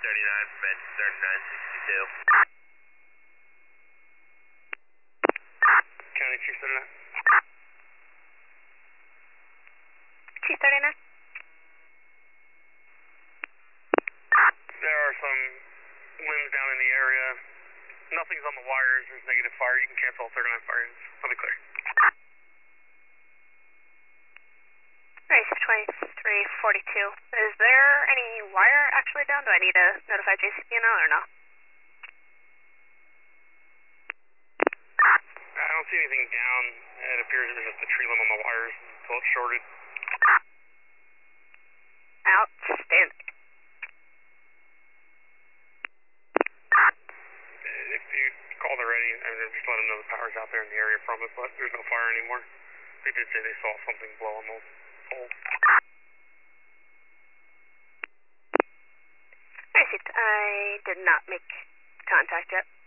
med 3962. County Chief 39. Chief 39. There are some limbs down in the area. Nothing's on the wires. There's negative fire. You can cancel all 39 fire units. I'll be clear. Alright, 2342. Is there any wire actually down? Do I need to notify JCPNL or no? I don't see anything down. It appears there's just a tree limb on the wires until it's shorted. Outstanding. If you call the ready, just let them know the power's out there in the area from us, but there's no fire anymore. They did say they saw something blow on the pole. I did not make contact yet.